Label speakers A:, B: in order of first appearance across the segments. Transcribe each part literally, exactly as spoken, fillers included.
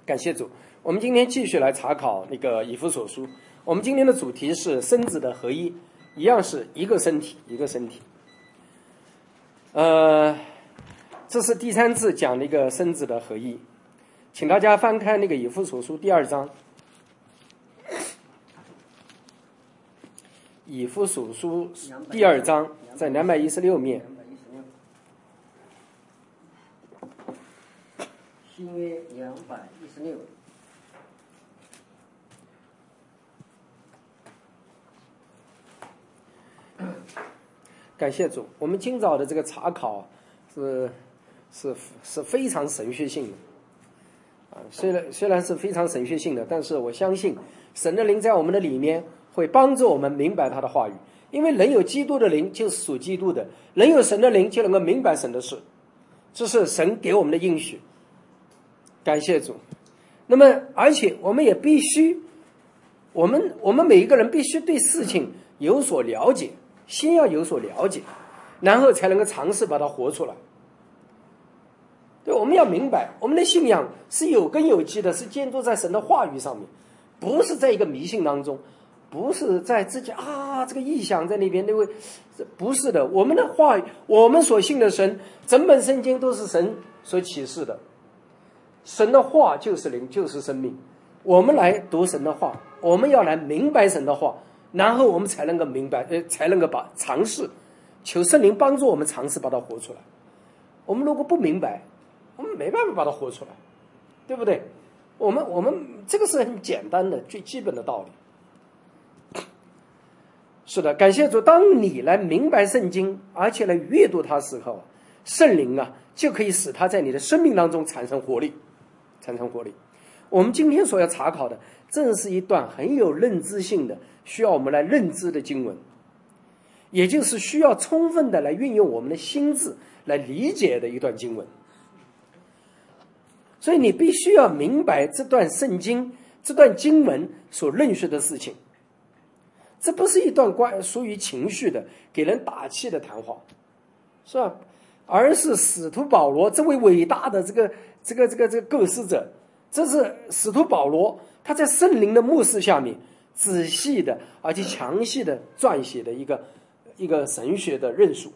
A: 感谢主，我们今天继续来查考那个以弗所书。我们今天的主题是身子的合一，一样是一个身体，一个身体。呃，这是第三次讲那个身子的合一，请大家翻开那个以弗所书第二章。以弗所书第二章在两百一十六面。
B: 新约两百一十六。
A: 感谢主，我们今早的这个查考是是是非常神学性的啊，虽然虽然是非常神学性的，但是我相信神的灵在我们的里面会帮助我们明白他的话语，因为人有基督的灵就是属基督的，人有神的灵就能够明白神的事，这是神给我们的应许。感谢主。那么而且我们也必须我们我们每一个人必须对事情有所了解，先要有所了解，然后才能够尝试把它活出来。对，我们要明白我们的信仰是有根有基的，是建筑在神的话语上面，不是在一个迷信当中，不是在自己啊这个意象在那边那位，不是的。我们的话语，我们所信的神，整本圣经都是神所启示的，神的话就是灵，就是生命。我们来读神的话，我们要来明白神的话，然后我们才能够明白，呃，才能够把尝试，求圣灵帮助我们尝试把它活出来。我们如果不明白，我们没办法把它活出来，对不对？我们我们这个是很简单的最基本的道理。是的，感谢主，当你来明白圣经，而且来阅读它的时候，圣灵啊就可以使它在你的生命当中产生活力，产生活力。我们今天所要查考的，正是一段很有认知性的，需要我们来认知的经文，也就是需要充分的来运用我们的心智来理解的一段经文。所以你必须要明白这段圣经、这段经文所认识的事情。这不是一段关属于情绪的、给人打气的谈话，是吧？而是使徒保罗这位伟大的这个这个这个这个构思者，这是使徒保罗他在圣灵的默示下面仔细的而且详细的撰写的一个一个神学的论述。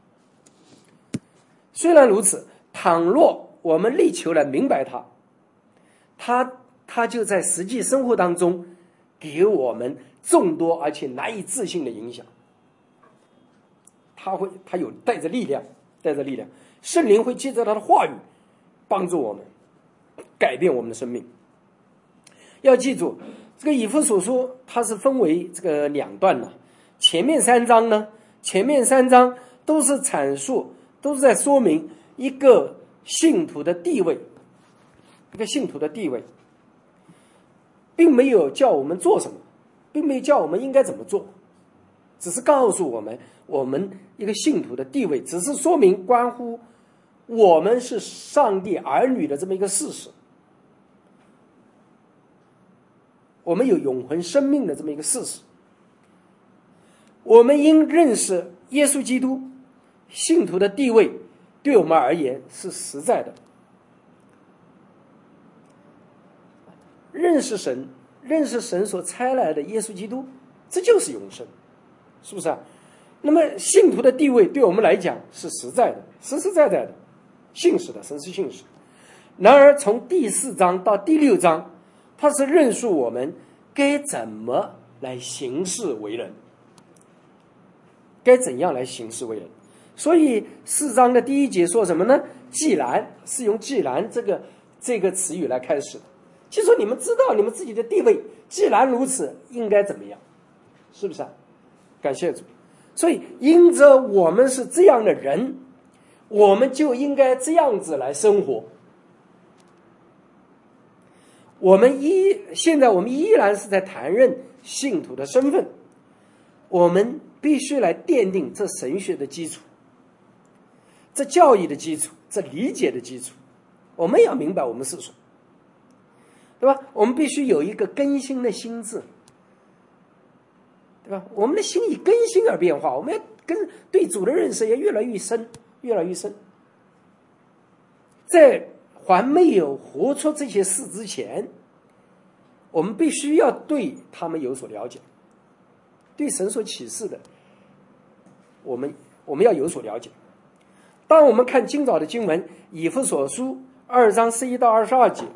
A: 虽然如此，倘若我们力求来明白它，它它就在实际生活当中给我们众多而且难以置信的影响。它会它有带着力量。带着力量，圣灵会借着他的话语帮助我们改变我们的生命。要记住，这个以弗所书它是分为这个两段的，前面三章呢，前面三章都是阐述，都是在说明一个信徒的地位，一个信徒的地位，并没有叫我们做什么，并没有叫我们应该怎么做，只是告诉我们我们一个信徒的地位，只是说明关乎我们是上帝儿女的这么一个事实，我们有永恒生命的这么一个事实。我们应认识耶稣基督，信徒的地位对我们而言是实在的。认识神，认识神所差来的耶稣基督，这就是永生，是不是啊？那么信徒的地位对我们来讲是实在的，实实在在的，信实的，神是信实。然而从第四章到第六章，它是论述我们该怎么来行事为人，该怎样来行事为人。所以四章的第一节说什么呢？既然，是用既然这个这个词语来开始的，就说你们知道你们自己的地位，既然如此，应该怎么样，是不是啊？感谢主。所以因着我们是这样的人，我们就应该这样子来生活。我们依现在我们依然是在谈论信徒的身份，我们必须来奠定这神学的基础，这教义的基础，这理解的基础。我们要明白我们是谁，对吧？我们必须有一个更新的心智，对吧？我们的心以更新而变化，我们要跟对主的认识也越来越深，越来越深。在还没有活出这些事之前，我们必须要对他们有所了解，对神所启示的，我们我们要有所了解。当我们看今早的经文，以弗所书二章十一到二十二节，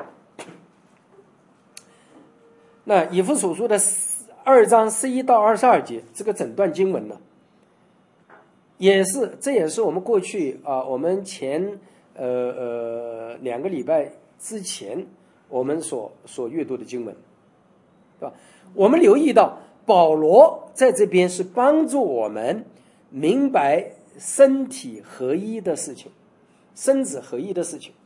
A: 那以弗所书的二章十一到二十二节这个整段经文呢，也是这也是我们过去啊、呃，我们前呃呃两个礼拜之前我们所所阅读的经文，对吧？我们留意到保罗在这边是帮助我们明白身体合一的事情，身子合一的事情。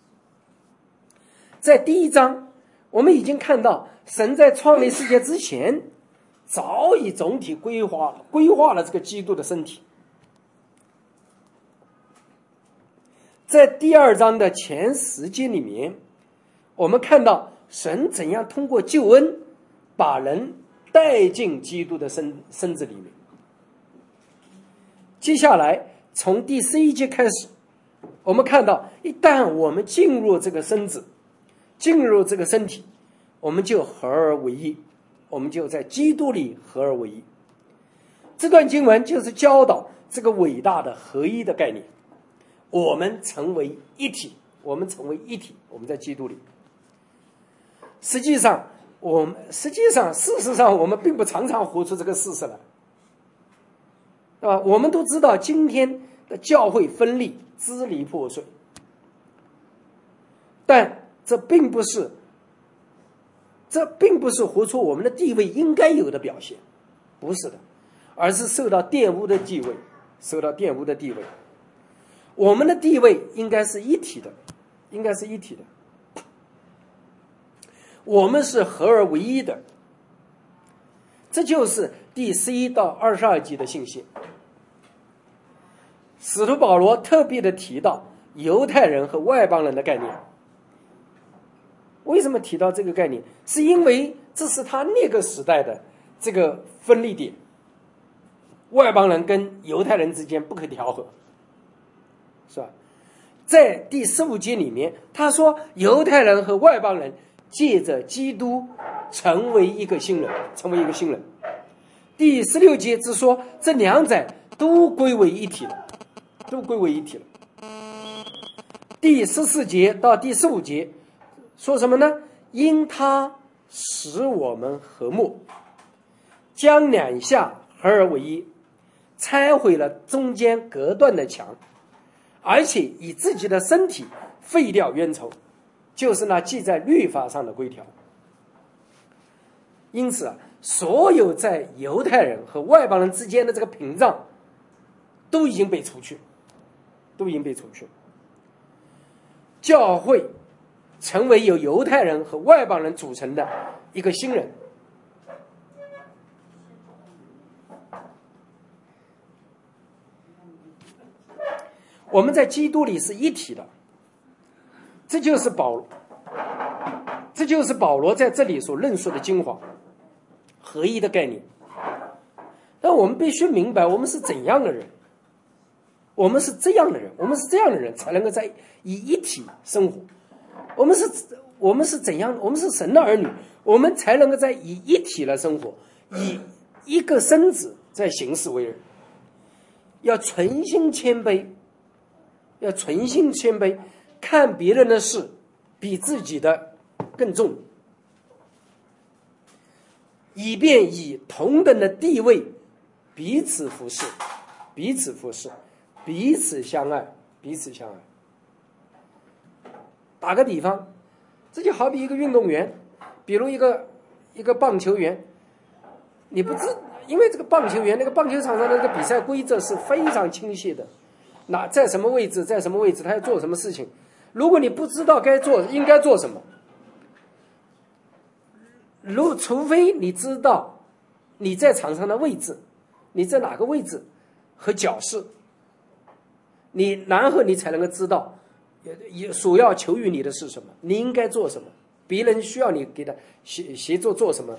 A: 在第一章，我们已经看到神在创立世界之前，早已总体规划了规划了这个基督的身体。在第二章的前十节里面，我们看到神怎样通过救恩把人带进基督的身身子里面。接下来从第十一节开始，我们看到一旦我们进入这个身子，进入这个身体，我们就合而为一，我们就在基督里合而为一。这段经文就是教导这个伟大的合一的概念，我们成为一体，我们成为一体，我们在基督里。实际上我们实际上事实上我们并不常常活出这个事实来，对吧？我们都知道今天的教会分立，支离破碎，但这并不是这并不是活出我们的地位应该有的表现，不是的，而是受到玷污的地位，受到玷污的地位。我们的地位应该是一体的，应该是一体的。我们是合而为一的，这就是第十一到二十二节的信息。使徒保罗特别的提到犹太人和外邦人的概念。为什么提到这个概念？是因为这是他那个时代的这个分立点，外邦人跟犹太人之间不可调和，是吧？在第十五节里面，他说犹太人和外邦人借着基督成为一个新人，成为一个新人。第十六节只说这两者都归为一体了，都归为一体了。第十四节到第十五节说什么呢？因他使我们和睦，将两下合而为一，拆毁了中间隔断的墙，而且以自己的身体废掉冤仇，就是那记在律法上的规条。因此啊，所有在犹太人和外邦人之间的这个屏障都已经被除去，都已经被除去。教会成为由犹太人和外邦人组成的一个新人。我们在基督里是一体的，这就是保这就是保罗在这里所论述的精华，合一的概念。但我们必须明白我们是怎样的人，我们是这样的人，我们是这样的人才能够在以一体生活。我们是我们是怎样？我们是神的儿女，我们才能够在以一体来生活，以一个身子在行事为人。要存心谦卑，要存心谦卑，看别人的事比自己的更重，以便以同等的地位彼此服侍，彼此服侍，彼此相爱，彼此相爱。打个比方，这就好比一个运动员，比如一个一个棒球员，你不知，因为这个棒球员那个棒球场上的这个比赛规则是非常清晰的，那在什么位置，在什么位置，他要做什么事情。如果你不知道该做应该做什么，如除非你知道你在场上的位置，你在哪个位置和角色，你然后你才能够知道也所要求于你的是什么，你应该做什么，别人需要你给他协协助做什么。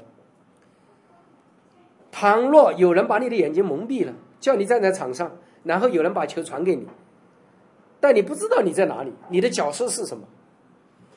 A: 倘若有人把你的眼睛蒙蔽了，叫你站在场上，然后有人把球传给你，但你不知道你在哪里，你的角色是什么，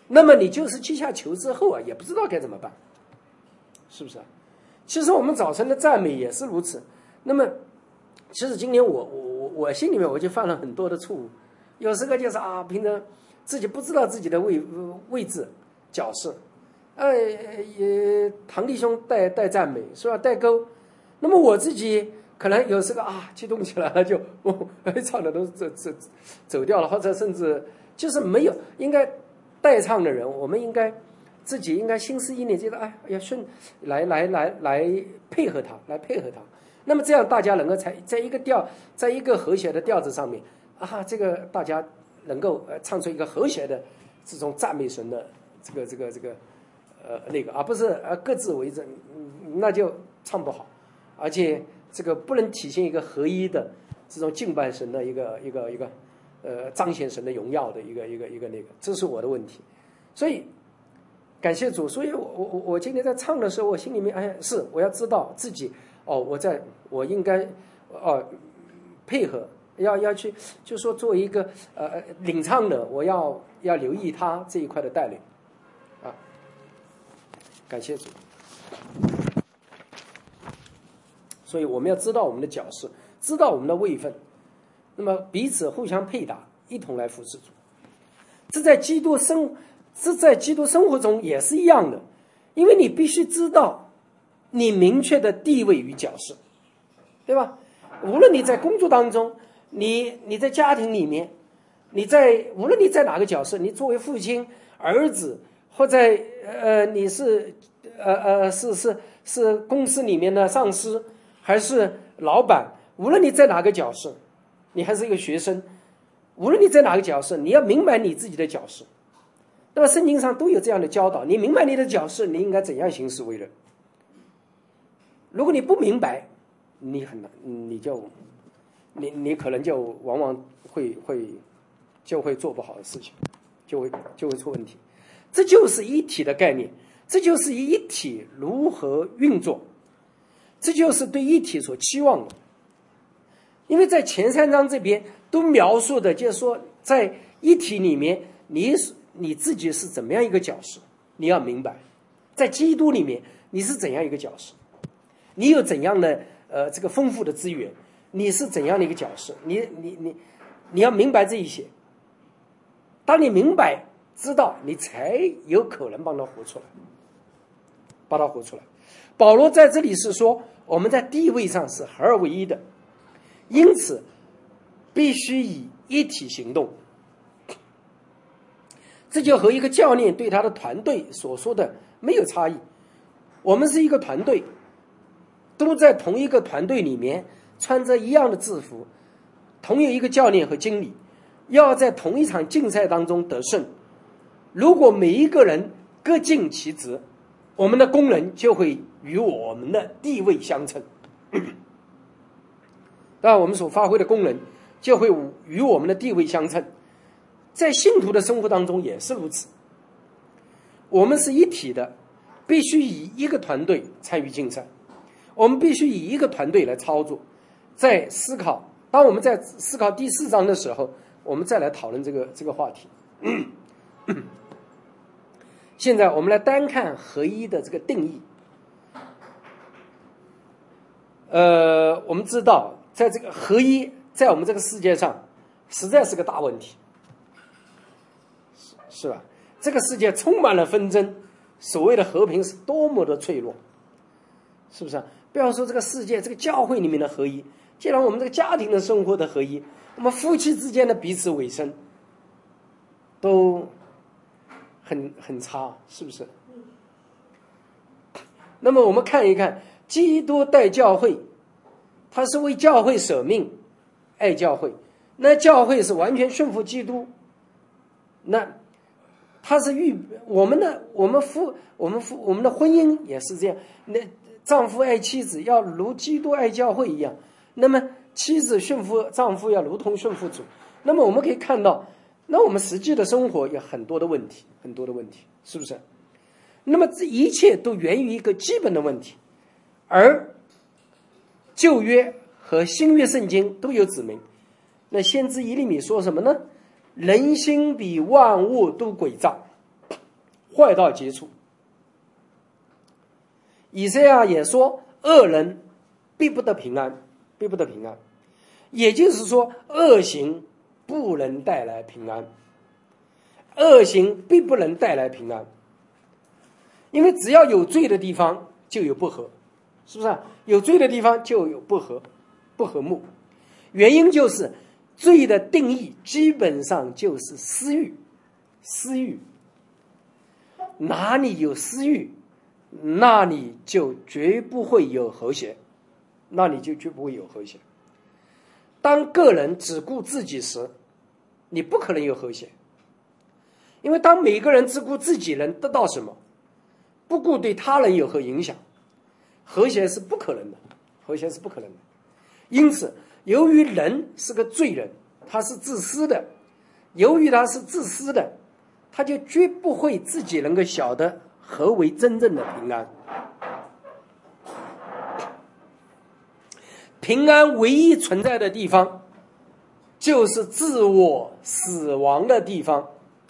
A: 那么你就是阶下囚之后啊，也不知道该怎么办，是不是啊？其实我们早晨的赞美也是如此。那么，其实今年我我我我心里面我就犯了很多的错误，有时候就是啊，平常自己不知道自己的位位置角色，呃，也堂弟兄带带赞美是吧？带钩，那么我自己可能有时候啊激动起来了就，哦，唱的都走走走掉了，或者甚至就是没有应该带唱的人，我们应该自己应该心思意念觉得哎要顺来来来来配合他，来配合他。那么这样大家能够在在一个调，在一个和谐的调子上面啊，这个大家能够呃唱出一个和谐的这种赞美神的这个这个这个呃那个，而不是呃各自为政，那就唱不好，而且这个不能体现一个合一的这种敬拜神的一个一个一个呃彰显神的荣耀的一个一个一个那个，这是我的问题。所以感谢主，所以我我我我今天在唱的时候，我心里面哎是我要知道自己。哦，我在我应该哦配合，要要去，就说作为一个呃领唱的，我要要留意他这一块的带领啊。感谢主。所以我们要知道我们的角色，知道我们的位分，那么彼此互相配搭，一同来服侍主。这在基督生，这在基督生活中也是一样的，因为你必须知道。你明确的地位与角色，对吧？无论你在工作当中，你你在家庭里面，你在无论你在哪个角色，你作为父亲、儿子，或者呃你是呃呃是是是公司里面的上司，还是老板，无论你在哪个角色，你还是一个学生，无论你在哪个角色，你要明白你自己的角色。那么圣经上都有这样的教导，你明白你的角色，你应该怎样行事为人。如果你不明白，你很难，你就，你你可能就往往会会就会做不好的事情，就会就会出问题。这就是一体的概念，这就是一体如何运作，这就是对一体所期望的。因为在前三章这边都描述的，就是说在一体里面，你你自己是怎么样一个角色，你要明白，在基督里面你是怎样一个角色。你有怎样的呃这个丰富的资源？你是怎样的一个角色？你你你你要明白这一些。当你明白知道，你才有可能帮他活出来，把他活出来。保罗在这里是说，我们在地位上是合而为一的，因此必须以一体行动。这就和一个教练对他的团队所说的没有差异。我们是一个团队。都在同一个团队里面，穿着一样的制服，同有一个教练和经理，要在同一场竞赛当中得胜。如果每一个人各尽其职，我们的功能就会与我们的地位相称。当然，我们所发挥的功能就会与我们的地位相称。在信徒的生活当中也是如此。我们是一体的，必须以一个团队参与竞赛。我们必须以一个团队来操作，在思考。当我们在思考第四章的时候，我们再来讨论这个这个话题。现在我们来单看合一的这个定义。呃，我们知道，在这个合一，在我们这个世界上，实在是个大问题，是是吧？这个世界充满了纷争，所谓的和平是多么的脆弱，是不是啊？不要说这个世界，这个教会里面的合一，既然我们这个家庭的生活的合一，我们夫妻之间的彼此委身都很很差，是不是？那么我们看一看，基督带教会，他是为教会舍命，爱教会。那教会是完全顺服基督，那他是预我们的我们夫我们夫我们的婚姻也是这样。那丈夫爱妻子要如基督爱教会一样，那么妻子顺服丈夫要如同顺服主。那么我们可以看到，那我们实际的生活有很多的问题，很多的问题，是不是？那么这一切都源于一个基本的问题，而旧约和新约圣经都有指明。那先知以利米说什么呢？人心比万物都诡诈。 坏到极处。以赛亚也说，恶人必不得平安，必不得平安。也就是说，恶行不能带来平安，恶行必不能带来平安。因为只要有罪的地方就有不和，是不是啊？有罪的地方就有不和，不和睦。原因就是罪的定义基本上就是私欲，私欲。哪里有私欲，那里就绝不会有和谐，那里就绝不会有和谐。当个人只顾自己时，你不可能有和谐。因为当每个人只顾自己能得到什么，不顾对他人有何影响，和谐是不可能的，和谐是不可能的。因此，由于人是个罪人，他是自私的，由于他是自私的，他就绝不会自己能够晓得何为真正的平安。平安唯一存在的地方，就是自我死亡的地方，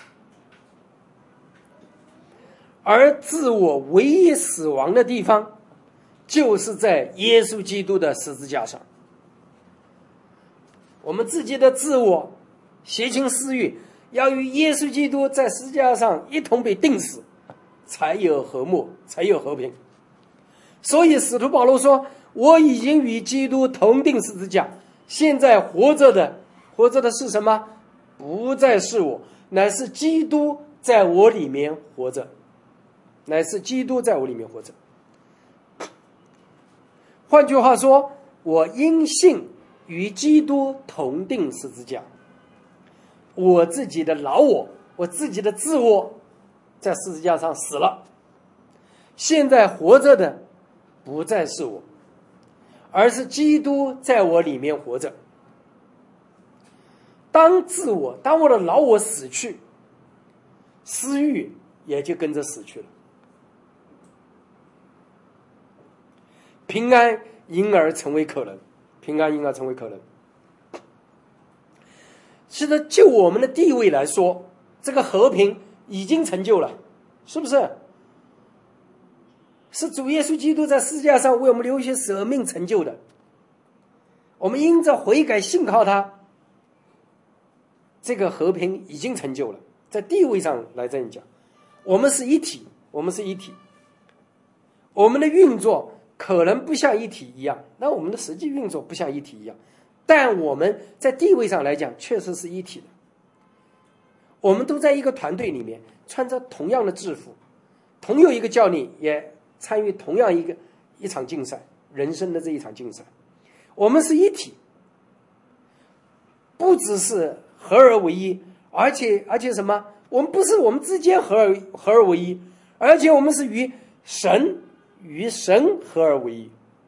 A: 而自我唯一死亡的地方，就是在耶稣基督的十字架上。我们自己的自我、邪情私欲，要与耶稣基督在十字架上一同被钉死，才有和睦，才有和平。所以使徒保罗说，我已经与基督同钉十字架，现在活着的活着的是什么？不再是我，乃是基督在我里面活着，乃是基督在我里面活着。换句话说，我因信与基督同钉十字架，我自己的老我，我自己的自我在十字架上死了，现在活着的不再是我，而是基督在我里面活着。当自我，当我的老我死去，私欲也就跟着死去了，平安因而成为可能，平安因而成为可能。是的，就我们的地位来说，这个和平已经成就了，是不是？是主耶稣基督在十字架上为我们流血舍命成就的。我们因着悔改信靠他，这个和平已经成就了。在地位上来这样讲，我们是一体，我们是一体。我们的运作可能不像一体一样，那我们的实际运作不像一体一样，但我们在地位上来讲确实是一体的。我们都在一个团队里面，穿着同样的制服，同有一个教练，也参与同样一个一场竞赛，人生的这一场竞赛。我们是一体，不只是合而为一，而且而且什么？我们不是我们之间合而合而为一，而且我们是与神与神合而为一。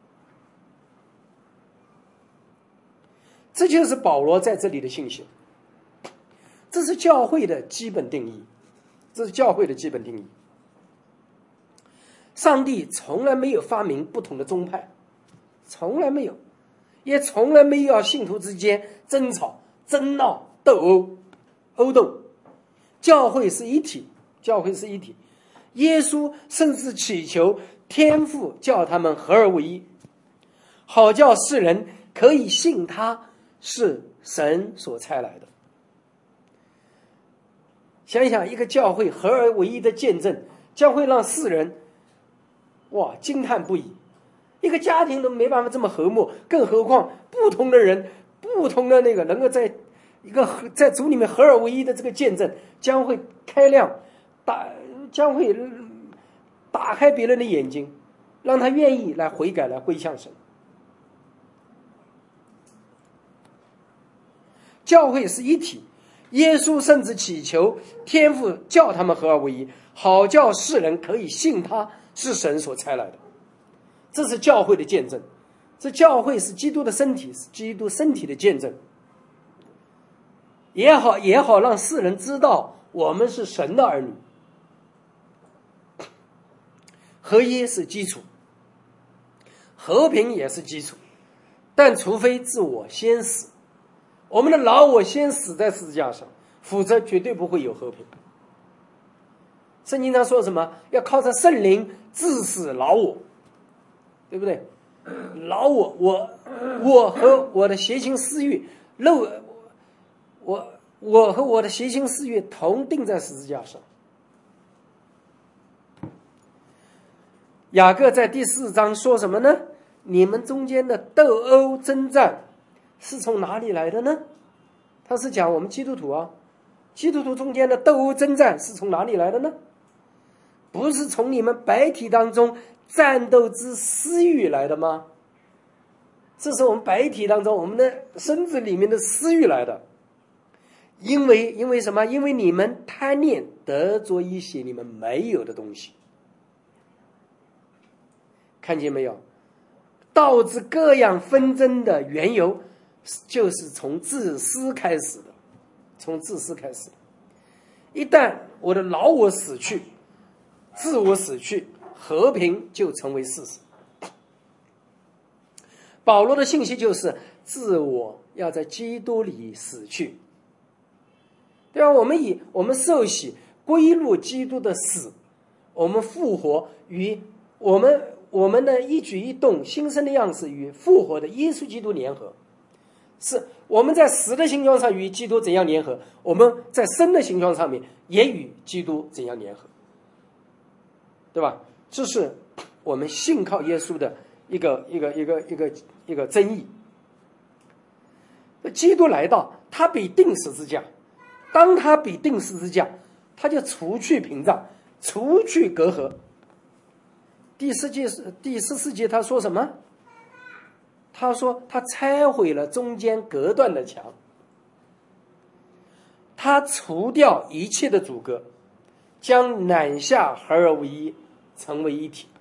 A: 这就是保罗在这里的信息，这是教会的基本定义，这是教会的基本定义。上帝从来没有发明不同的宗派，从来没有，也从来没有要信徒之间争吵、争闹、斗殴、殴斗。教会是一体，教会是一体。耶稣甚至祈求天父叫他们合而为一，好叫世人可以信他是神所差来的。想一想，一个教会合而为一的见证，将会让世人哇惊叹不已。一个家庭都没办法这么和睦，更何况不同的人、不同的那个能够在一个在主里面合而为一的这个见证，将会开亮，打将会打开别人的眼睛，让他愿意来悔改，来归向神。教会是一体，耶稣甚至祈求天父叫他们合而为一，好叫世人可以信他是神所差来的。这是教会的见证，这教会是基督的身体，是基督身体的见证。也好也好让世人知道我们是神的儿女。合一是基础，和平也是基础，但除非自我先死，我们的老我先死在十字架上，否则绝对不会有和平。 圣经上说什么？要靠着圣灵治死老我，对不对？老我，我我和我的邪情私欲，肉，我我和我的邪情私欲同钉在十字架上。雅各在第四章说什么呢？你们中间的斗殴征战是从哪里来的呢？他是讲我们基督徒啊，基督徒中间的斗殴征战是从哪里来的呢？不是从你们白体当中战斗之私欲来的吗？这是我们白体当中我们的身子里面的私欲来的。因为因为什么？因为你们贪念得着一些你们没有的东西。看见没有？导致各样纷争的缘由就是从自私开始的，从自私开始的。一旦我的老我死去，自我死去，和平就成为事实。保罗的信息就是自我要在基督里死去，对吧？我们以我们受洗归入基督的死，我们复活与我们我们的一举一动新生的样式与复活的耶稣基督联合，是我们在死的形状上与基督怎样联合，我们在生的形状上面也与基督怎样联合，对吧？这是我们信靠耶稣的一个一个一个一个一个真意。基督来到，他必定十字架，当他必定十字架，他就除去屏障，除去隔阂。第四节第十四节他说什么？他说他拆毁了中间隔断的墙，他除掉一切的阻隔，将南下合而为一，成为一体。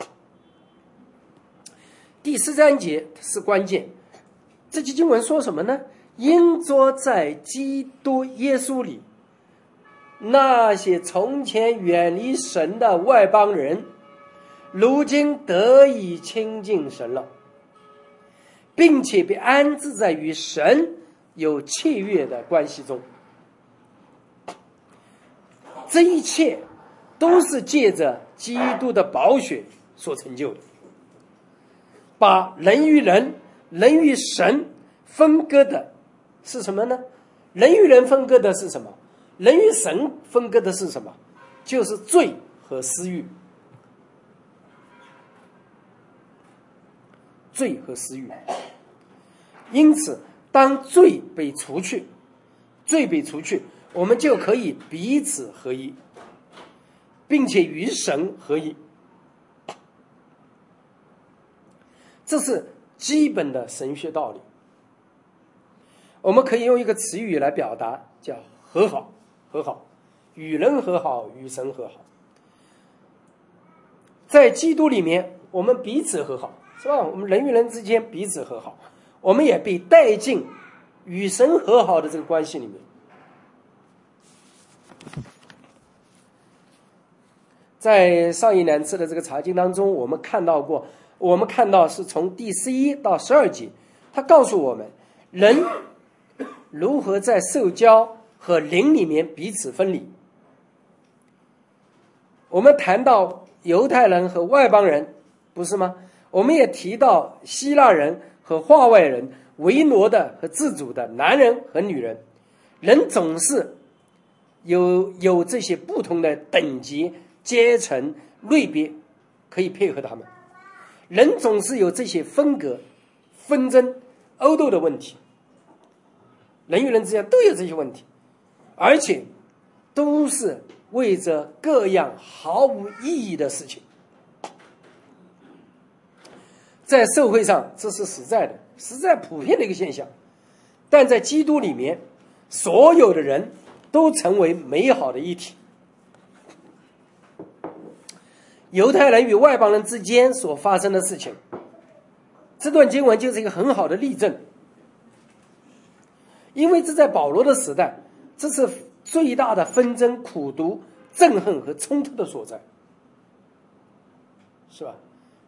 A: 第十三节是关键，这节经文说什么呢？因着在基督耶稣里，那些从前远离神的外邦人，如今得以亲近神了，并且被安置在与神有契约的关系中。这一切都是借着基督的宝血所成就的，把人与人、人与神分割的是什么呢？人与人分割的是什么？人与神分割的是什么？就是罪和私欲。罪和私欲。因此当罪被除去，罪被除去，我们就可以彼此合一，并且与神合一。这是基本的神学道理。我们可以用一个词语来表达，叫和好。和好，与人和好，与神和好。在基督里面，我们彼此和好，是吧？我们人与人之间彼此和好，我们也被带进与神和好的这个关系里面。在上一两次的这个查经当中，我们看到过，我们看到是从第十一到十二节，他告诉我们人如何在受教和灵里面彼此分离。我们谈到犹太人和外邦人，不是吗？我们也提到希腊人和化外人，为奴的和自主的，男人和女人。人总是有有这些不同的等级、阶层、类别可以配合他们。人总是有这些分隔、纷争、殴斗的问题。人与人之间都有这些问题，而且都是为着各样毫无意义的事情。在社会上这是实在的，实在普遍的一个现象，但在基督里面，所有的人都成为美好的一体。犹太人与外邦人之间所发生的事情，这段经文就是一个很好的例证。因为这在保罗的时代，这是最大的纷争、苦毒、憎恨和冲突的所在，是吧？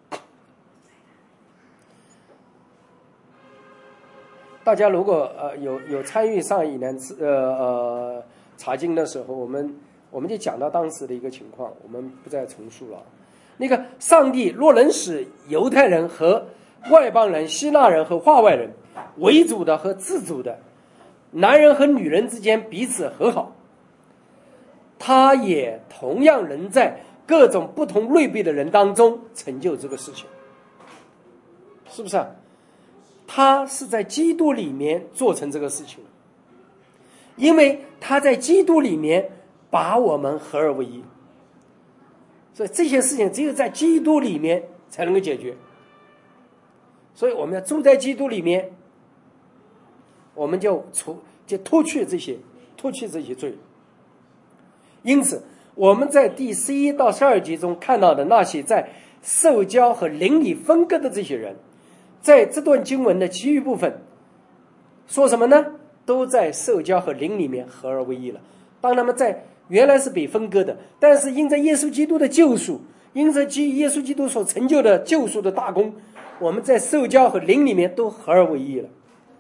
A: 大家如果呃有有参与上一年次呃呃查经的时候，我们我们就讲到当时的一个情况，我们不再重述了。那个上帝若能使犹太人和外邦人、希腊人和化外人、为主的和自主的、男人和女人之间彼此和好，他也同样能在各种不同类别的人当中成就这个事情，是不是啊？他是在基督里面做成这个事情的，因为他在基督里面把我们合而为一，所以这些事情只有在基督里面才能够解决。所以我们要住在基督里面，我们就除就脱去这些脱去这些罪。因此我们在第十一到十二节中看到的那些在受教和灵里分割的这些人，在这段经文的其余部分说什么呢？都在受教和灵里面合而为一了。当他们在原来是被分割的，但是因着耶稣基督的救赎，因着耶稣基督所成就的救赎的大功，我们在受教和灵里面都合而为一了。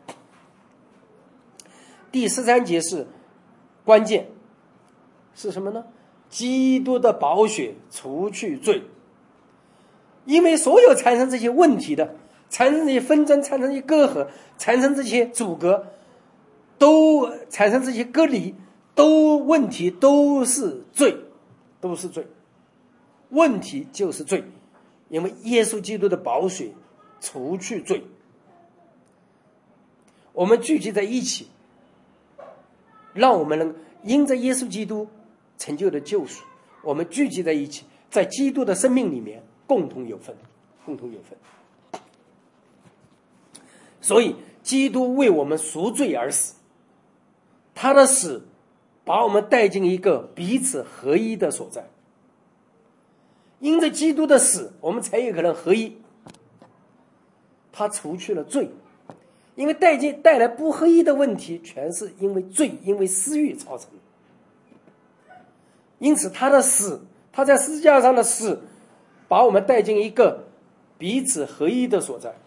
A: 第十三节是关键，是什么呢？基督的宝血除去罪。因为所有产生这些问题的，产生这些纷争，产生这些隔阂，产生这些阻隔，都产生这些隔离，都问题都是罪，都是罪，问题就是罪。因为耶稣基督的宝血除去罪，我们聚集在一起，让我们能因着耶稣基督成就的救赎，我们聚集在一起，在基督的生命里面共同有份，共同有份。所以基督为我们赎罪而死，他的死把我们带进一个彼此合一的所在。因着基督的死，我们才有可能合一。他除去了罪，因为带进带来不合一的问题，全是因为罪，因为私欲造成的。因此他的死，他在十字架上的死，把我们带进一个彼此合一的所在。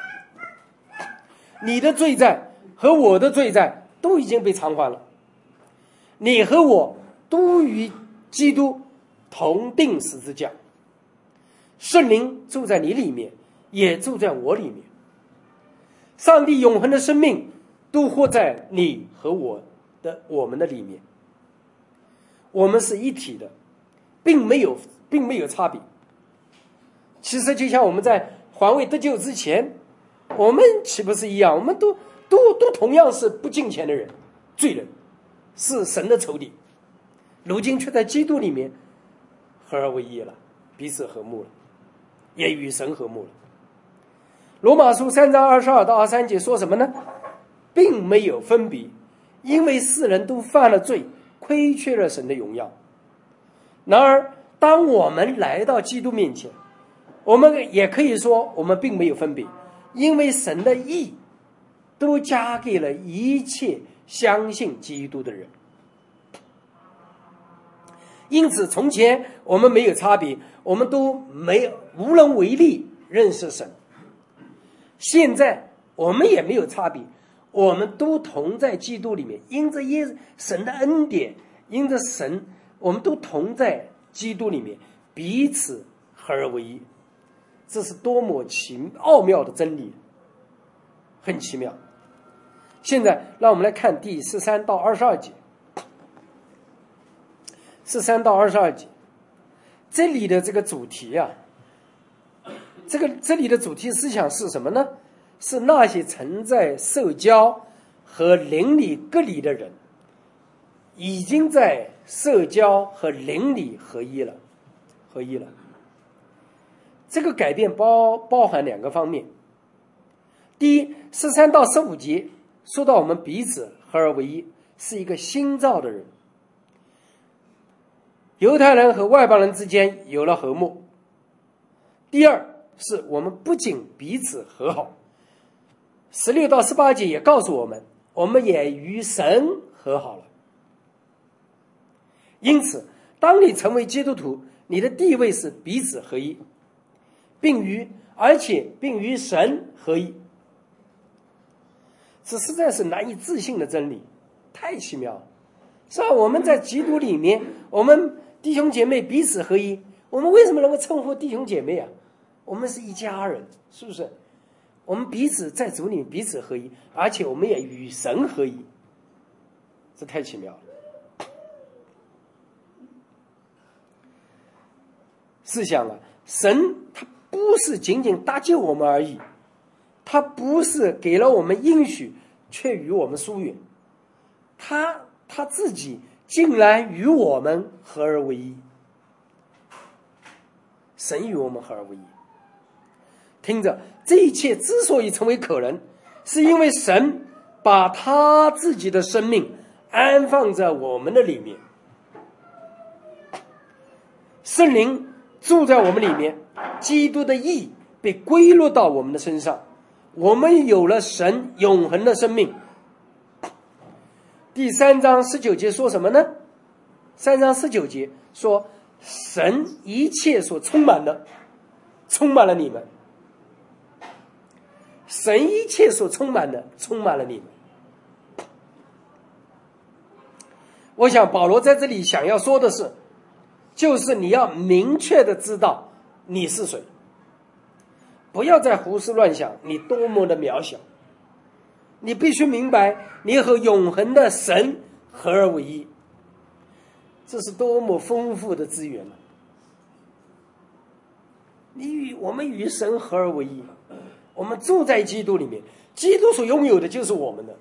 A: 你的罪债和我的罪债都已经被偿还了，你和我都与基督同定十字架，圣灵住在你里面，也住在我里面，上帝永恒的生命都活在你和我的我们的里面，我们是一体的，并没有并没有差别。其实就像我们在还未得救之前，我们岂不是一样？我们都都都同样是不敬虔的人，罪人，是神的仇敌，如今却在基督里面合而为一了，彼此和睦了，也与神和睦了。罗马书三章二十二到二十三节说什么呢？并没有分别，因为世人都犯了罪，亏缺了神的荣耀。然而当我们来到基督面前，我们也可以说我们并没有分别，因为神的义都加给了一切相信基督的人。因此从前我们没有差别，我们都没有无能为力认识神。现在我们也没有差别，我们都同在基督里面，因着耶神的恩典，因着神，我们都同在基督里面，彼此合而为一。这是多么奇奥妙的真理，很奇妙。现在让我们来看第十三到二十二节。十三到二十二节，这里的这个主题啊，这个这里的主题思想是什么呢？是那些曾在受教和灵里隔离的人，已经在受教和灵里合一了，合一了。这个改变包包含两个方面。第一，十三到十五节说到我们彼此合而为一，是一个新造的人。犹太人和外邦人之间有了和睦。第二，是我们不仅彼此和好，十六到十八节也告诉我们，我们也与神和好了。因此当你成为基督徒，你的地位是彼此合一，并与而且并与神合一。这实在是难以置信的真理，太奇妙了。 是吧？我们在基督里面，我们弟兄姐妹彼此合一。我们为什么能够称呼弟兄姐妹啊？我们是一家人，是不是？我们彼此在主里彼此合一，而且我们也与神合一，这太奇妙了。试想啊，神他不是仅仅搭救我们而已，他不是给了我们应许却与我们疏远，他他自己竟然与我们合而为一。神与我们合而为一。听着，这一切之所以成为可能，是因为神把他自己的生命安放在我们的里面，圣灵住在我们里面，基督的义被归入到我们的身上，我们有了神永恒的生命。第三章十九节说什么呢？三章十九节说，神一切所充满的，充满了你们。神一切所充满的，充满了你们。我想保罗在这里想要说的是，就是你要明确的知道你是谁，不要再胡思乱想你多么的渺小。你必须明白，你和永恒的神合而为一，这是多么丰富的资源啊！你与我们与神合而为一，我们住在基督里面，基督所拥有的就是我们的。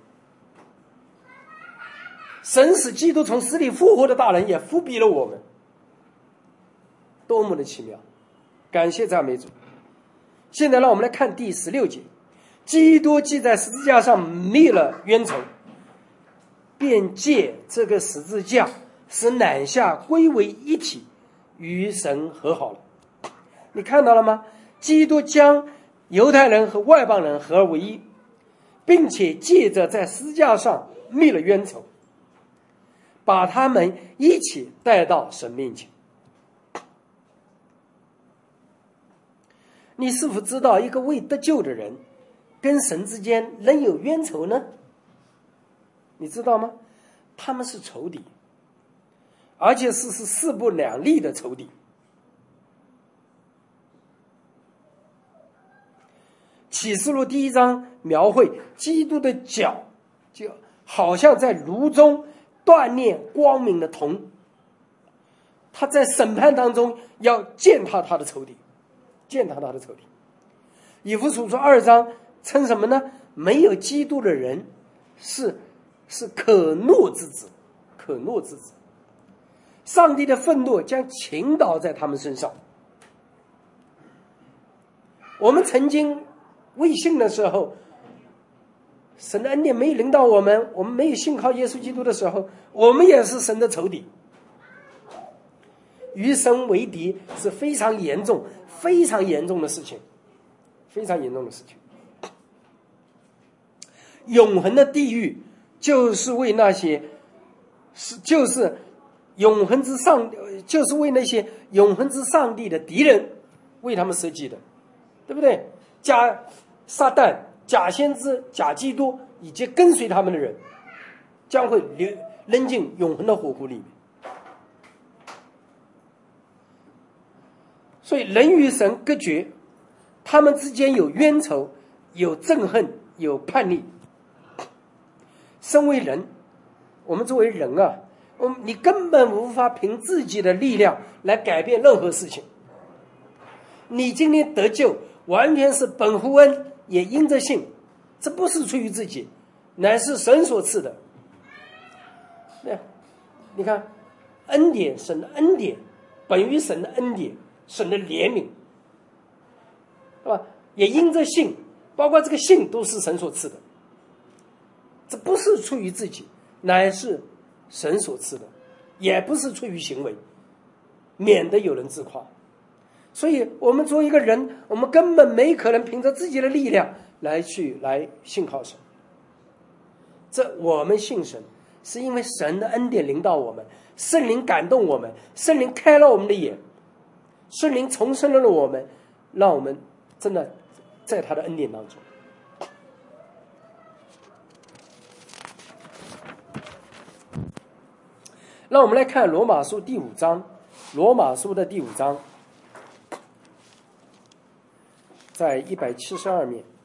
A: 神使基督从死里复活的大人也复辟了我们，多么的奇妙！感谢赞美主。现在让我们来看第十六节，基督既在十字架上灭了冤仇，便借这个十字架使乃下归为一体，与神和好了。你看到了吗？基督将犹太人和外邦人合而为一，并且借着在十字架上灭了冤仇，把他们一起带到神面前。你是否知道一个未得救的人跟神之间仍有冤仇呢？你知道吗？他们是仇敌，而且是是势不两立的仇敌。启示录第一章描绘基督的脚就好像在炉中锻炼光明的铜，他在审判当中要践踏他的仇敌，践踏他的仇敌。以弗所书二章称什么呢？没有基督的人是是可怒之子，可怒之子。上帝的愤怒将倾倒在他们身上。我们曾经未信的时候，神的恩典没有临到我们，我们没有信靠耶稣基督的时候，我们也是神的仇敌。与神为敌是非常严重非常严重的事情，非常严重的事情。永恒的地狱就是为那些是就是永恒之上就是为那些永恒之上帝的敌人为他们设计的，对不对？假撒旦、假先知、假基督以及跟随他们的人将会扔进永恒的火湖里面。所以人与神隔绝，他们之间有冤仇，有憎恨，有叛逆。身为人，我们作为人啊，我们你根本无法凭自己的力量来改变任何事情。你今天得救完全是本乎恩，也因着信，这不是出于自己，乃是神所赐的。你看，恩典，神的恩典，本于神的恩典，神的怜悯，是吧？也因着信，包括这个信都是神所赐的，这不是出于自己，乃是神所赐的，也不是出于行为，免得有人自夸。所以我们作为一个人，我们根本没可能凭着自己的力量来去来信靠神。这我们信神，是因为神的恩典临到我们，圣灵感动我们，圣灵开了我们的眼，圣灵重生了我们，让我们真的在他的恩典当中。 让我们来看罗马书第五章，罗马书的第五章，在一百七十二面。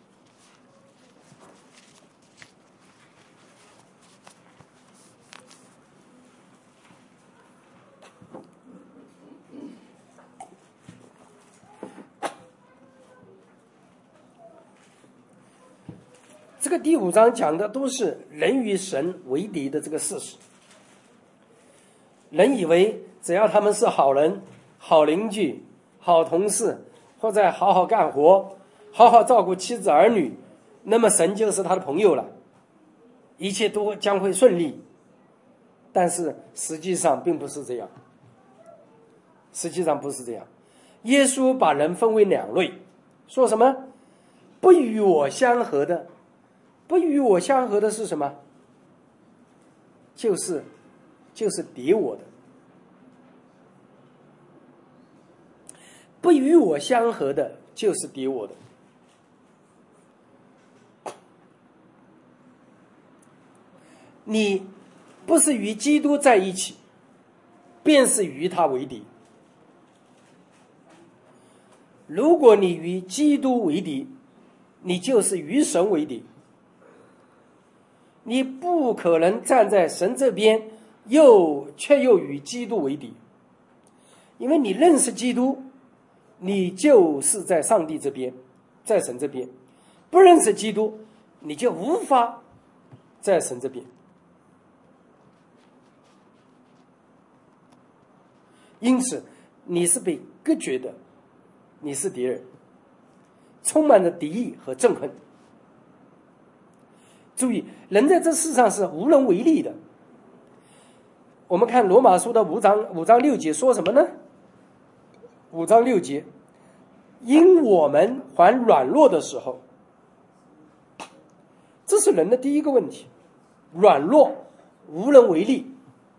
A: 这个第五章讲的都是人与神为敌的这个事实。人以为只要他们是好人、好邻居、好同事，或者好好干活、好好照顾妻子儿女，那么神就是他的朋友了，一切都将会顺利。但是实际上并不是这样，实际上不是这样。耶稣把人分为两类，说什么？不与我相合的，不与我相合的是什么？就是就是敌我的。不与我相合的就是敌我的。你不是与基督在一起，便是与他为敌。如果你与基督为敌，你就是与神为敌。你不可能站在神这边，又却又与基督为敌，因为你认识基督，你就是在上帝这边，在神这边；不认识基督，你就无法在神这边。因此，你是被隔绝的，你是敌人，充满着敌意和憎恨。注意，人在这世上是无能为力的。我们看罗马书的五章五章六节说什么呢？五章六节，因我们还软弱的时候，这是人的第一个问题，软弱，无能为力。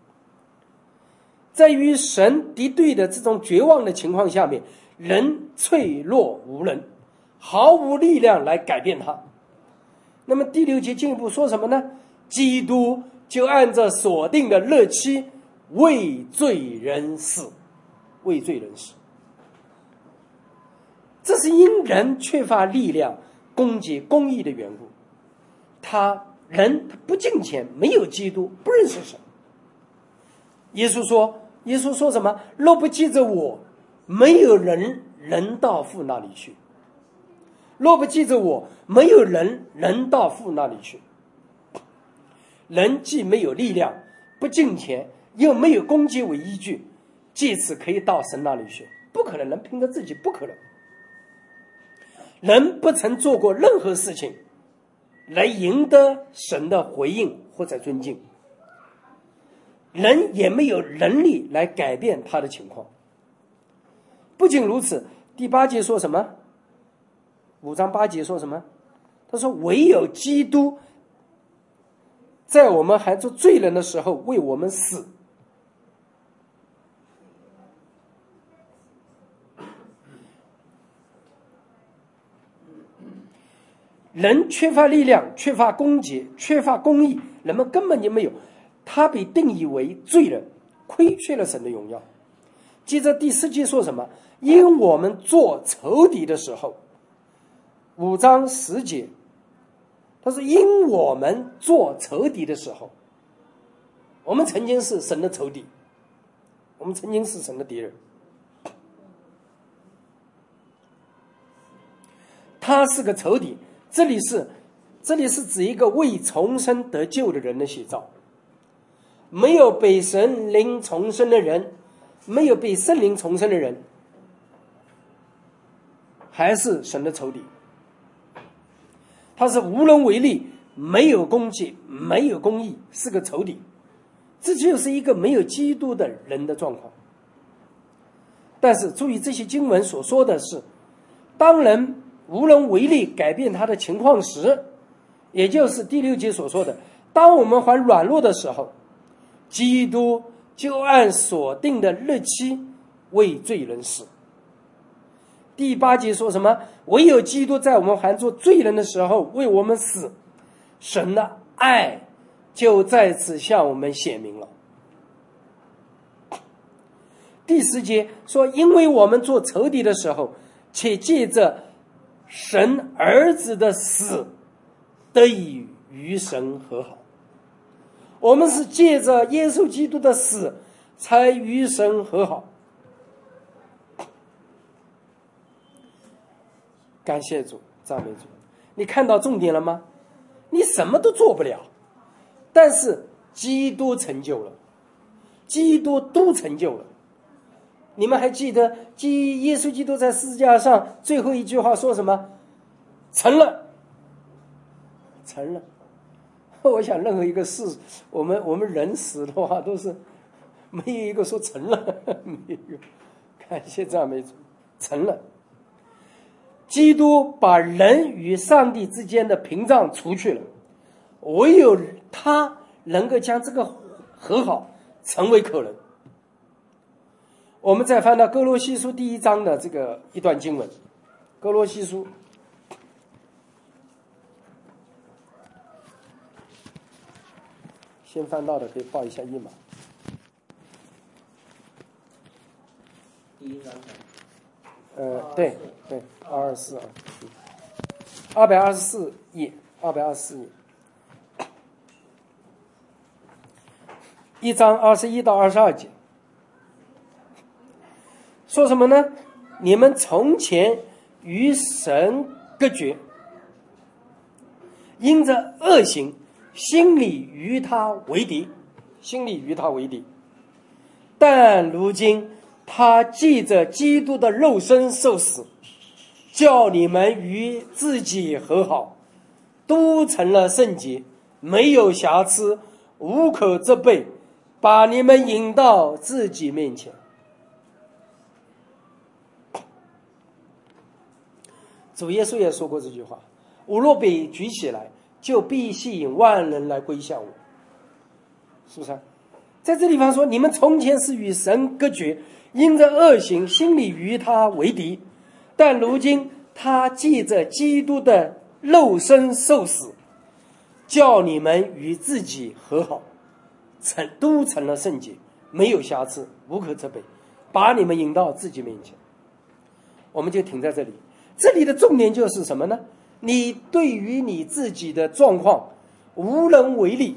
A: 在与神敌对的这种绝望的情况下面，人脆弱无能，毫无力量来改变它。那么第六节进一步说什么呢？基督就按照所定的日期为罪人死，为罪人死。这是因人缺乏力量攻击公义的缘故。他人不敬虔，没有基督，不认识神。耶稣说，耶稣说什么？若不记着我，没有人能到父那里去。若不记着我，没有人能到父那里去。人既没有力量，不敬虔，又没有攻击为依据，借此可以到神那里去，不可能能凭着自己，不可能。人不曾做过任何事情来赢得神的回应或者尊敬，人也没有能力来改变他的情况。不仅如此，第八节说什么？五章八节说什么？他说，唯有基督在我们还做罪人的时候为我们死。人缺乏力量，缺乏公节，缺乏公义，人们根本就没有，他被定义为罪人，亏缺了神的荣耀。接着第四节说什么？因我们做仇敌的时候，五章十节，他说因我们做仇敌的时候，我们曾经是神的仇敌，我们曾经是神的敌人。他是个仇敌，这里是这里是指一个未重生得救的人的写照。没有被神灵重生的人，没有被圣灵重生的人，还是神的仇敌。他是无能为力，没有攻击，没有公义，是个仇敌。这就是一个没有基督的人的状况。但是注意，这些经文所说的是，当人无能为力改变他的情况时，也就是第六节所说的，当我们还软弱的时候，基督就按所定的日期为罪人死。第八节说什么？唯有基督在我们还做罪人的时候为我们死，神的爱就在此向我们显明了。 第十节说，因为我们做仇敌的时候，且借着神儿子的死得以与神和好。我们是借着耶稣基督的死才与神和好。感谢主，赞美主。你看到重点了吗？你什么都做不了，但是基督成就了，基督都成就了。你们还记得基耶稣基督在十字架上最后一句话说什么？成了，成了。我想任何一个事，我们我们人死的话，都是没有一个说成了，没有。感谢赞美主，成了。基督把人与上帝之间的屏障除去了，唯有他能够将这个和好成为可能。我们再翻到哥罗西书第一章的这个一段经文，哥罗西书先翻到的可以报一下一码。
B: 第一章。
A: 呃，对对，二二四啊，二百二十四页，二百二十四页，一章二十一到二十二节，说什么呢？你们从前与神隔绝，因着恶行，心里与他为敌，心里与他为敌。但如今他借着基督的肉身受死，叫你们与自己和好，都成了圣洁，没有瑕疵，无可责备，把你们引到自己面前。主耶稣也说过这句话，我若被举起来，就必吸引万人来归向我。是不是？在这地方说，你们从前是与神隔绝，因着恶行，心里与他为敌，但如今他借着基督的肉身受死，叫你们与自己和好，成都成了圣洁，没有瑕疵，无可责备，把你们引到自己面前。我们就停在这里。这里的重点就是什么呢？你对于你自己的状况无能为力，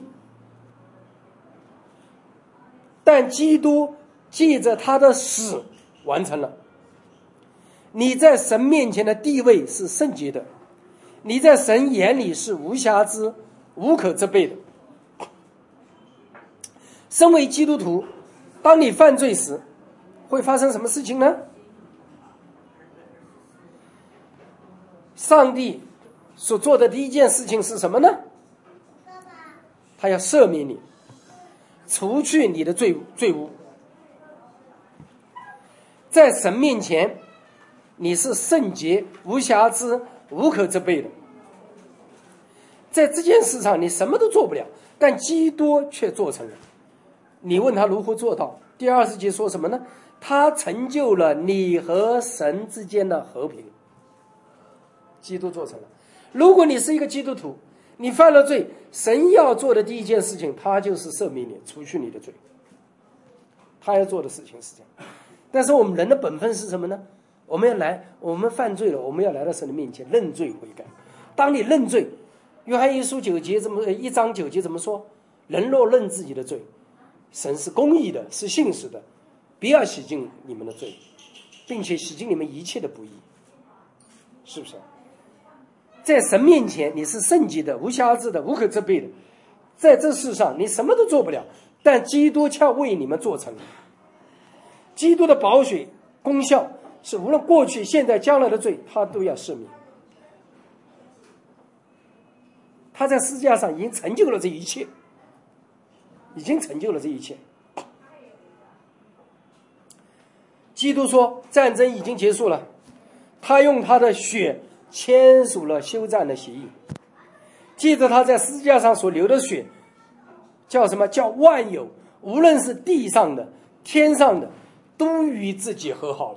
A: 但基督借着他的死完成了。你在神面前的地位是圣洁的，你在神眼里是无瑕疵、无可责备的。身为基督徒，当你犯罪时，会发生什么事情呢？上帝所做的第一件事情是什么呢？他要赦免你，除去你的罪罪污。在神面前，你是圣洁、无瑕疵、无可责备的。在这件事上，你什么都做不了，但基督却做成了。你问他如何做到？第二十节说什么呢？他成就了你和神之间的和平。基督做成了。如果你是一个基督徒，你犯了罪，神要做的第一件事情，他就是赦免你，除去你的罪。他要做的事情是这样。但是我们人的本分是什么呢？我们要来，我们犯罪了，我们要来到神的面前认罪悔改。当你认罪，约翰一书九节怎么一章九节怎么说？人若认自己的罪，神是公义的，是信实的，不要洗净你们的罪，并且洗净你们一切的不义。是不是？在神面前，你是圣洁的、无瑕疵的、无可责备的。在这世上，你什么都做不了，但基督却为你们做成了。基督的宝血功效是无论过去、现在、将来的罪，他都要赦免。他在十字架上已经成就了这一切，已经成就了这一切。基督说，战争已经结束了，他用他的血签署了休战的协议。借着他在十字架上所流的血，叫什么？叫万有，无论是地上的、天上的，都与自己和好了。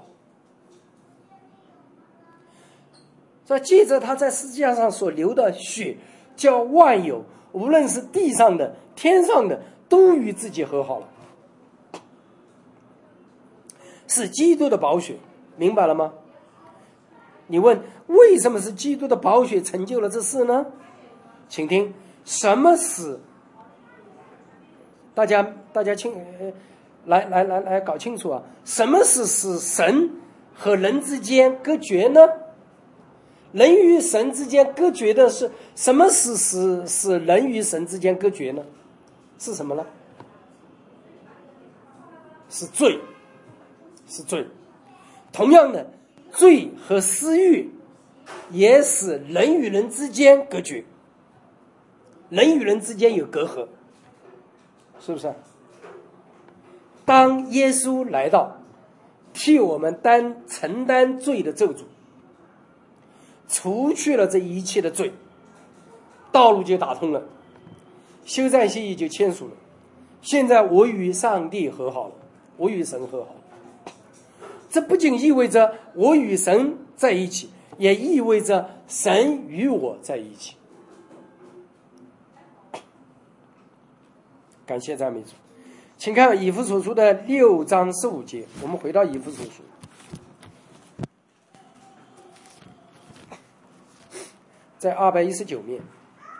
A: 所以借着他在十字架上所流的血，叫万有，无论是地上的、天上的，都与自己和好了。 是基督的宝血，明白了吗？你问为什么是基督的宝血成就了这事呢？请听，什么使大家大家清、呃、来来来来搞清楚啊？什么是使神和人之间隔绝呢？人与神之间隔绝的是什么？使使使人与神之间隔绝呢？是什么呢？是罪，是罪。同样的，罪和私欲也使人与人之间隔绝，人与人之间有隔阂，是不是？当耶稣来到，替我们担承担罪的咒诅，除去了这一切的罪，道路就打通了，休战协议就签署了。现在我与上帝和好了，我与神和好了。这不仅意味着我与神在一起，也意味着神与我在一起。感谢赞美主。请看以弗所书的六章十五节，我们回到以弗所书。在二百一十九面。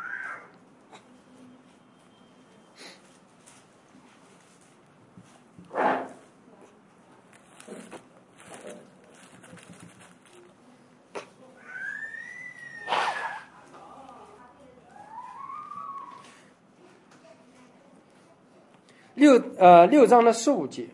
A: 六呃六章的十五节，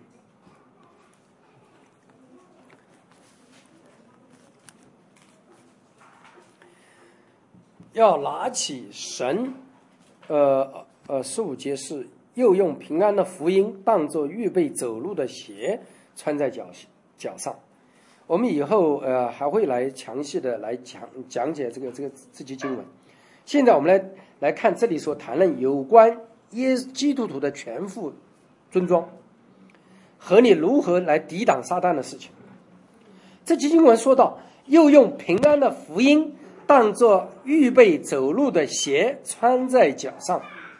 A: 要拿起神，呃呃十五节是又用平安的福音当作预备走路的鞋穿在脚脚上。我们以后呃还会来详细的来讲讲解这个这个这节经文。现在我们来来看这里所谈论有关耶基督徒的全副尊装和你如何来抵挡撒旦的事情。这节经文说到，又用平安的福音当作预备走路的鞋穿在脚上。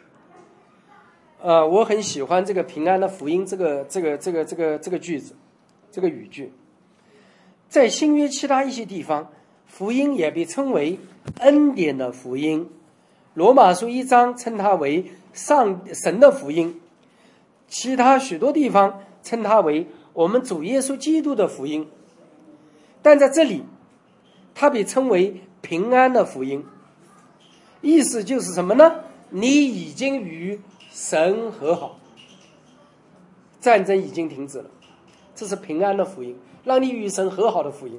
A: 呃，我很喜欢这个平安的福音这个这个这个这个这个句子，这个语句。在新约其他一些地方，福音也被称为恩典的福音。罗马书一章称它为上神的福音，其他许多地方称它为我们主耶稣基督的福音。但在这里，它被称为平安的福音，意思就是什么呢？你已经与神和好，战争已经停止了，这是平安的福音，让你与神和好的福音。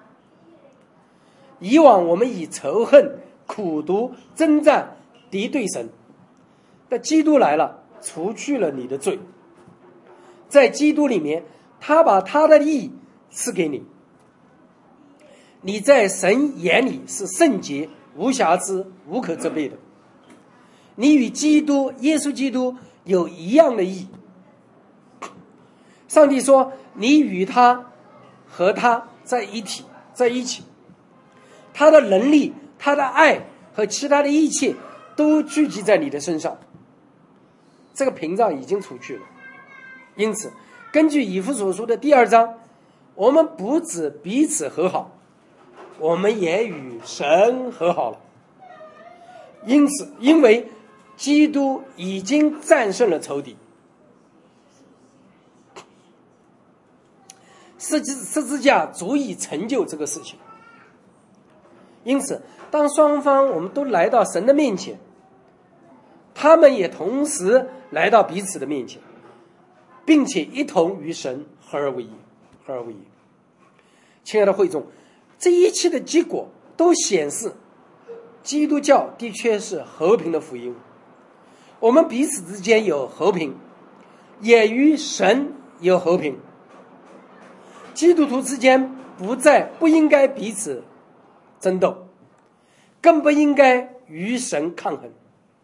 A: 以往我们以仇恨、苦毒、征战敌对神，但基督来了，除去了你的罪。在基督里面，他把他的义赐给你，你在神眼里是圣洁、无瑕疵、无可责备的。你与基督耶稣基督有一样的义。上帝说，你与他和他在一起，在一起，他的能力、他的爱和其他的一切都聚集在你的身上，这个屏障已经除去了。因此根据以弗所书的第二章，我们不只彼此和好，我们也与神和好了。因此因为基督已经战胜了仇敌，十字十字架足以成就这个事情。因此当双方我们都来到神的面前，他们也同时来到彼此的面前，并且一同与神合而为一，合而为一。亲爱的会众，这一切的结果都显示基督教的确是和平的福音。我们彼此之间有和平，也与神有和平。基督徒之间不再不应该彼此争斗，更不应该与神抗衡。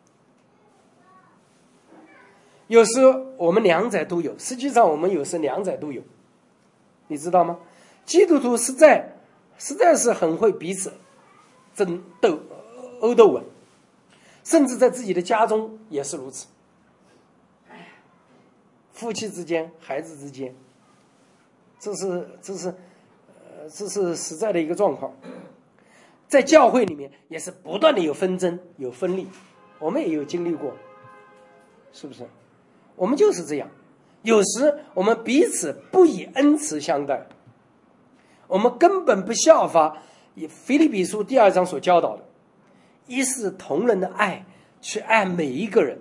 A: 有时我们两者都有，实际上我们有时两者都有，你知道吗？基督徒实在实在是很会彼此争斗、殴斗啊，甚至在自己的家中也是如此，夫妻之间、孩子之间。 这是这是呃这是实在的一个状况。在教会里面也是不断的有纷争有分裂，我们也有经历过，是不是？我们就是这样，有时我们彼此不以恩慈相待，我们根本不效法以腓立比书第二章所教导的一视同仁的爱，去爱每一个人。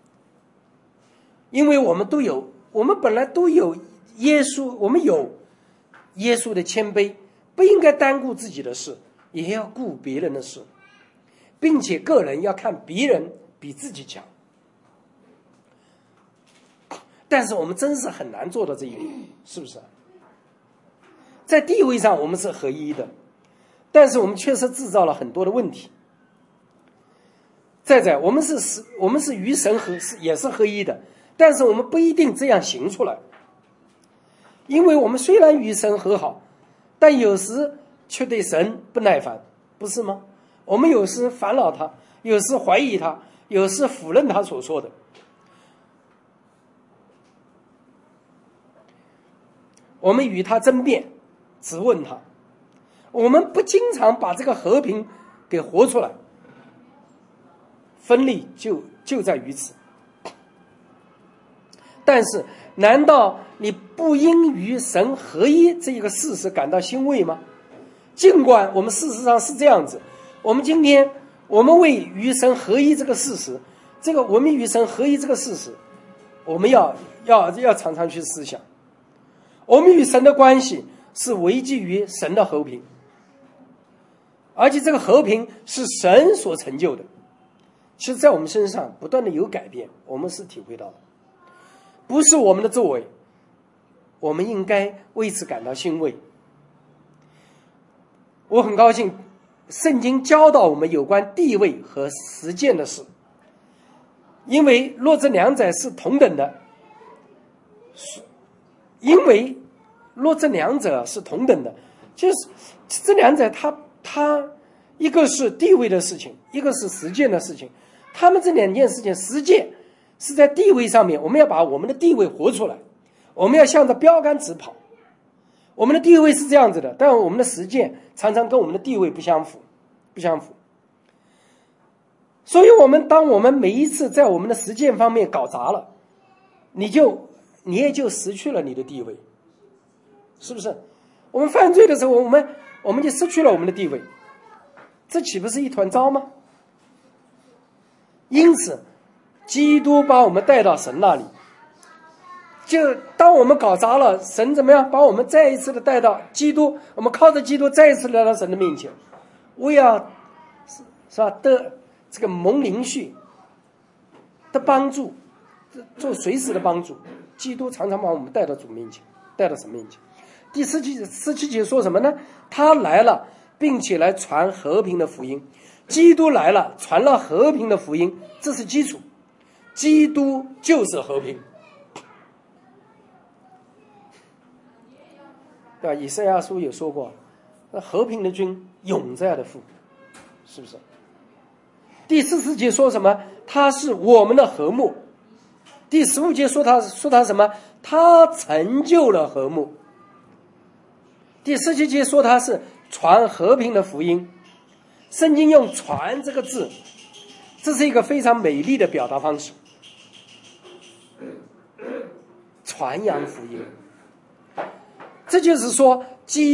A: 因为我们都有，我们本来都有耶稣，我们有耶稣的谦卑，不应该单顾自己的事，也要顾别人的事，并且个人要看别人比自己强。但是我们真是很难做到这一点，是不是？在地位上我们是合一的，但是我们确实制造了很多的问题。再者，我们是我们是与神合也是合一的，但是我们不一定这样行出来，因为我们虽然与神和好，但有时却对神不耐烦，不是吗？我们有时烦恼他，有时怀疑他，有时否认他所说的。我们与他争辩，质问他，我们不经常把这个和平给活出来，分裂就就在于此。但是难道你不应与神合一这一个事实感到欣慰吗？尽管我们事实上是这样子，我们今天我们为与神合一这个事实，这个我们与神合一这个事实，我们要要要常常去思想，我们与神的关系是维基于神的和平，而且这个和平是神所成就的。其实在我们身上不断的有改变，我们是体会到的，不是我们的作为，我们应该为此感到欣慰。我很高兴圣经教导我们有关地位和实践的事，因为若这两者是同等的，因为若这两者是同等的，就是这两者它它一个是地位的事情，一个是实践的事情。他们这两件事情，实践是在地位上面，我们要把我们的地位活出来，我们要向着标杆直跑。我们的地位是这样子的，但我们的实践常常跟我们的地位不相符，不相符。所以我们当我们每一次在我们的实践方面搞砸了，你就你也就失去了你的地位，是不是？我们犯罪的时候，我们我们就失去了我们的地位，这岂不是一团糟吗？因此基督把我们带到神那里，就当我们搞砸了，神怎么样把我们再一次的带到基督，我们靠着基督再一次来到神的面前，为要是吧得这个蒙灵续的帮助，做随时的帮助。基督常常把我们带到主面前，带到神面前。第十七十七节说什么呢？他来了，并且来传和平的福音。基督来了，传了和平的福音，这是基础。基督就是和平，对吧？以赛亚书也说过，和平的君永在的父，是不是？第四十节说什么？他是我们的和睦。第十五节说他说他什么？他成就了和睦。第十七节说他是传和平的福音。圣经用传这个字，这是一个非常美丽的表达方式，传扬福音。这就是说基